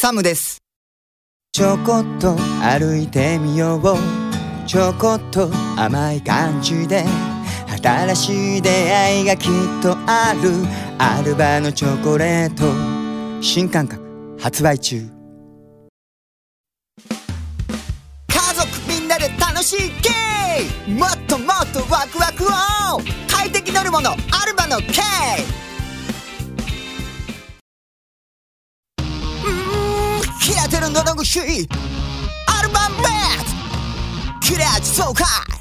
サムです。 ちょこっと歩いてみよう、ちょこっと甘い感じで新しい出会いがきっとある。アルバのチョコレート新感覚発売中。 家族みんなで楽しいゲーム、もっともっとワクワクを快適乗るものアルバの K。 キラテルのどぐしアルバンベッドキラージ爽快